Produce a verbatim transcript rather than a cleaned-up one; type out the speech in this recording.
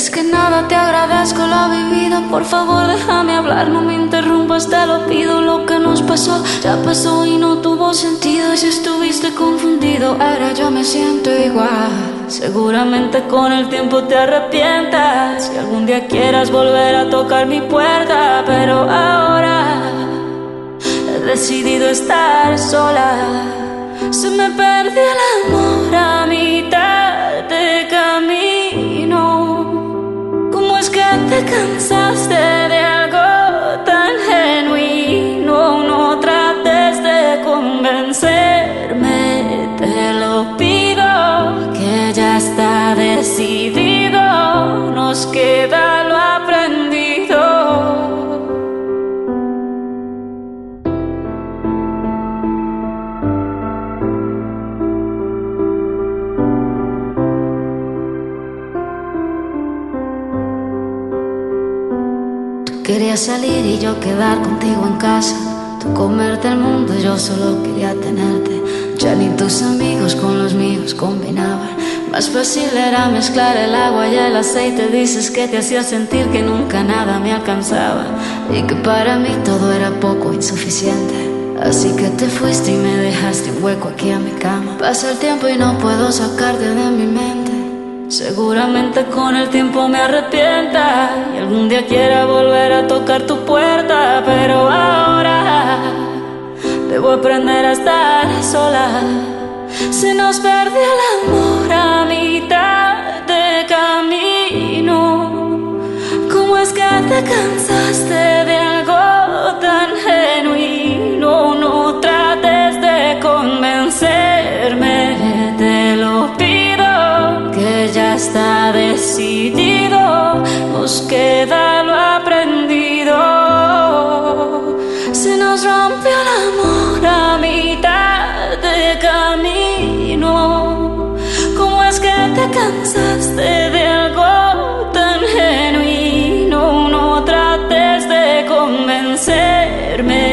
Antes que nada te agradezco la vivida. Por favor déjame hablar, no me interrumpas, te lo pido. Lo que nos pasó ya pasó y no tuvo sentido. Si estuviste confundido, ahora yo me siento igual. Seguramente con el tiempo te arrepientas si algún día quieras volver a tocar mi puerta. Pero ahora he decidido estar sola. Se me perdió el amor a mitad de camino. ¿Cómo es que te cansaste de algo tan genuino? No trates de convencerme, te lo pido, que ya está decidido, nos queda lo aprendido. Quería salir y yo quedar contigo en casa. Tú comerte el mundo, yo solo quería tenerte. Ya ni tus amigos con los míos combinaban. Más fácil era mezclar el agua y el aceite. Dices que te hacía sentir que nunca nada me alcanzaba y que para mí todo era poco, insuficiente. Así que te fuiste y me dejaste un hueco aquí en mi cama. Pasa el tiempo y no puedo sacarte de mi mente. Seguramente con el tiempo me arrepienta y algún día quiera volver a tocar tu puerta. Pero ahora debo aprender a estar sola. Se nos perdió el amor a mitad de camino. ¿Cómo es que te cansaste de algo tan genuino? No trates de convencerme, te lo pido, que ya está decidido, nos queda lo aprendido. Se nos rompió el amor a mitad de camino. ¿Cómo es que te cansaste de algo tan genuino? No trates de convencerme,